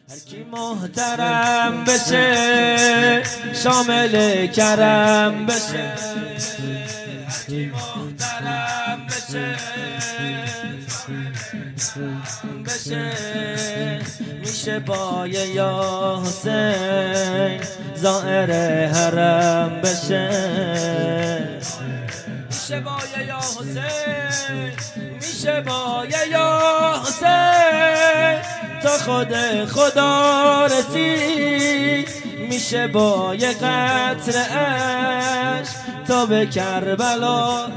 هرکی محترم بشه شامل کرم بشه، هرکی محترم بشه میشه پایه یا حسین زائر حرم بشه، میشه پایه یا حسین، میشه پایه یا حسین تا خود خدا رسید، میشه با یه قطره عشق تا به کربلا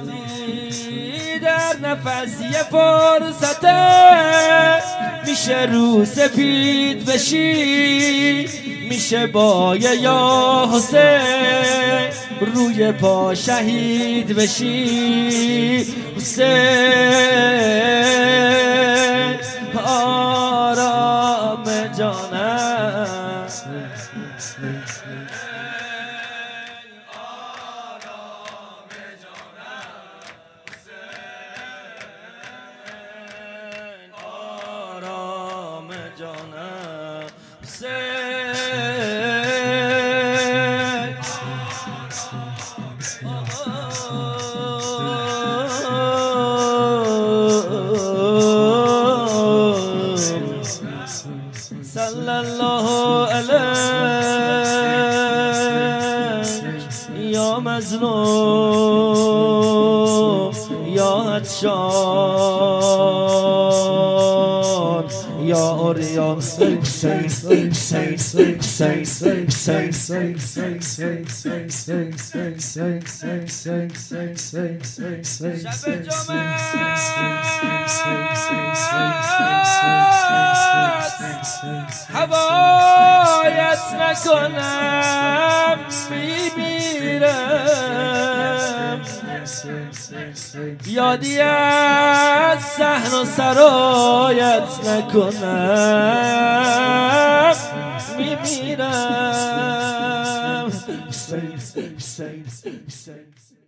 در نفس یه فرصته، میشه رو سپید بشی، میشه با یه یا حسین روی پا شهید بشی. حسین آرام جانم، آرام جانم حسین، صلی الله علیه یا مظلوم یا عطشان یا اوریان. هوایت نکنم میمیرم، یادی از صحن و سرایت نکنم میمیرم.